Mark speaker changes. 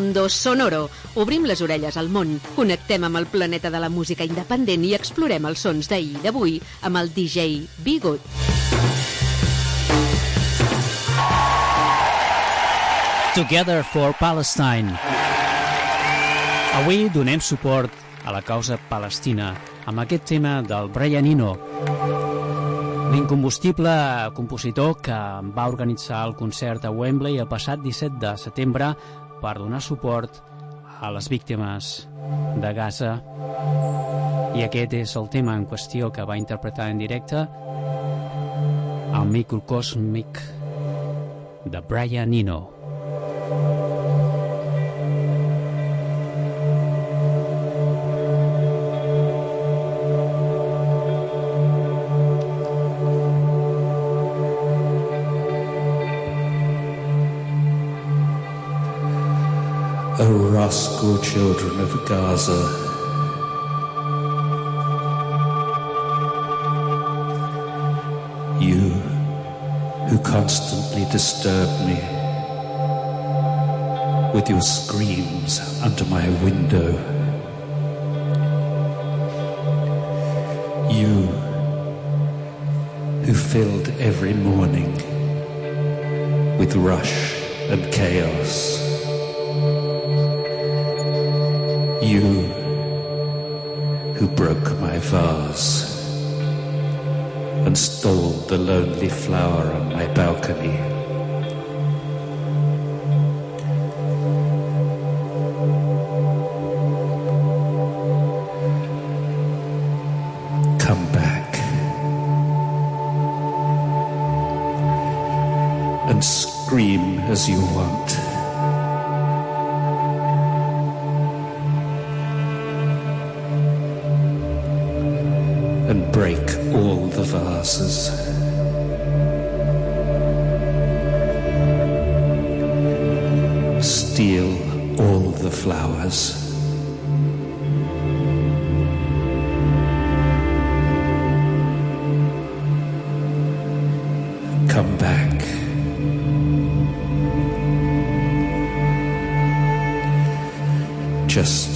Speaker 1: Mundo Sonoro. Obrim les orelles al món, connectem amb el planeta de la música independent i explorem els sons d'ahir i d'avui amb el DJ Bigot.
Speaker 2: Together for Palestine. Avui donem suport a la causa palestina amb aquest tema del Brian Eno, l'incombustible compositor que va organitzar el concert a Wembley el passat 17 de setembre per donar suport a les víctimes de Gaza. I aquest és el tema en qüestió que va interpretar en directe el microcòsmic de Brian Eno.
Speaker 3: O rascal children of Gaza, you who constantly disturb me with your screams under my window, you who filled every morning with rush and chaos, you who broke my vase and stole the lonely flower on my balcony. Come back and scream as you want. And break all the vases. Steal all the flowers. Come back. Just